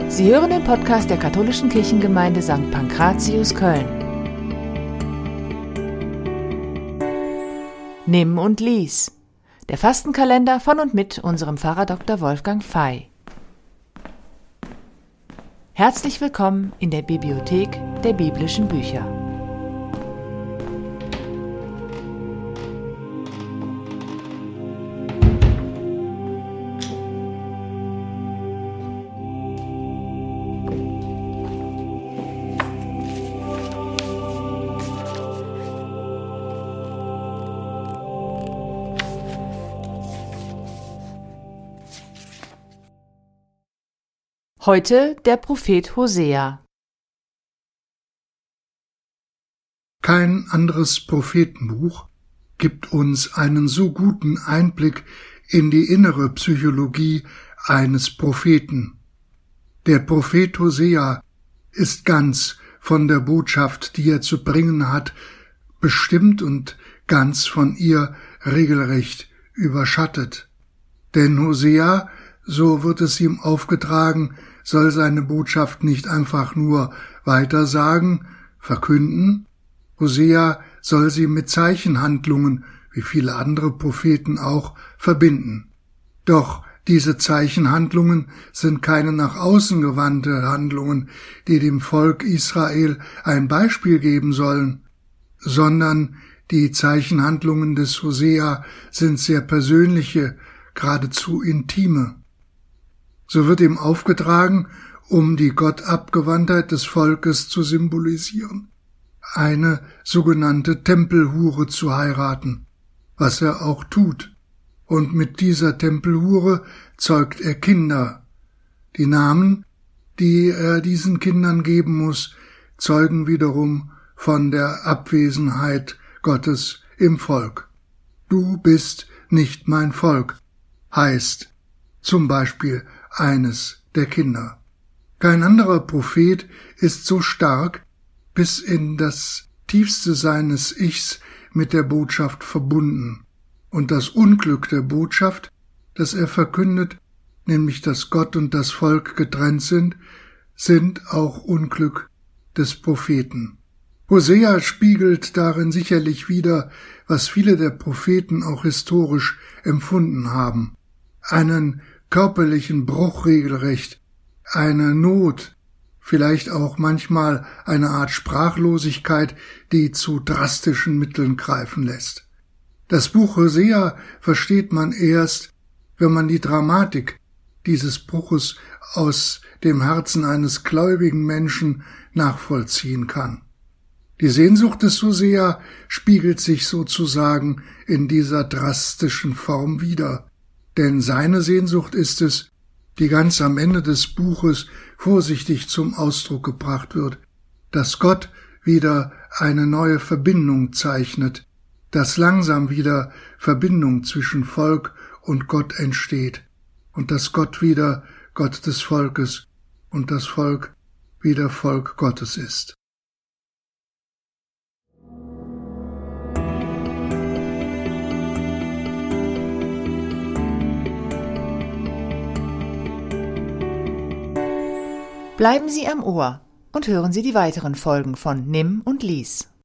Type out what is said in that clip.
Sie hören den Podcast der Katholischen Kirchengemeinde St. Pankratius Köln. Nimm und lies. Der Fastenkalender von und mit unserem Pfarrer Dr. Wolfgang Fey. Herzlich willkommen in der Bibliothek der biblischen Bücher. Heute der Prophet Hosea. Kein anderes Prophetenbuch gibt uns einen so guten Einblick in die innere Psychologie eines Propheten. Der Prophet Hosea ist ganz von der Botschaft, die er zu bringen hat, bestimmt und ganz von ihr regelrecht überschattet. Denn Hosea, so wird es ihm aufgetragen, soll seine Botschaft nicht einfach nur weitersagen, verkünden. Hosea soll sie mit Zeichenhandlungen, wie viele andere Propheten auch, verbinden. Doch diese Zeichenhandlungen sind keine nach außen gewandte Handlungen, die dem Volk Israel ein Beispiel geben sollen, sondern die Zeichenhandlungen des Hosea sind sehr persönliche, geradezu intime. So wird ihm aufgetragen, um die Gottabgewandtheit des Volkes zu symbolisieren, eine sogenannte Tempelhure zu heiraten, was er auch tut. Und mit dieser Tempelhure zeugt er Kinder. Die Namen, die er diesen Kindern geben muss, zeugen wiederum von der Abwesenheit Gottes im Volk. Du bist nicht mein Volk, heißt zum Beispiel eines der Kinder. Kein anderer Prophet ist so stark bis in das tiefste seines Ichs mit der Botschaft verbunden. Und das Unglück der Botschaft, das er verkündet, nämlich dass Gott und das Volk getrennt sind auch Unglück des Propheten. Hosea spiegelt darin sicherlich wider, was viele der Propheten auch historisch empfunden haben. Einen körperlichen Bruch regelrecht, eine Not, vielleicht auch manchmal eine Art Sprachlosigkeit, die zu drastischen Mitteln greifen lässt. Das Buch Hosea versteht man erst, wenn man die Dramatik dieses Bruches aus dem Herzen eines gläubigen Menschen nachvollziehen kann. Die Sehnsucht des Hosea spiegelt sich sozusagen in dieser drastischen Form wider. Denn seine Sehnsucht ist es, die ganz am Ende des Buches vorsichtig zum Ausdruck gebracht wird, dass Gott wieder eine neue Verbindung zeichnet, dass langsam wieder Verbindung zwischen Volk und Gott entsteht und dass Gott wieder Gott des Volkes und das Volk wieder Volk Gottes ist. Bleiben Sie am Ohr und hören Sie die weiteren Folgen von Nimm und lies.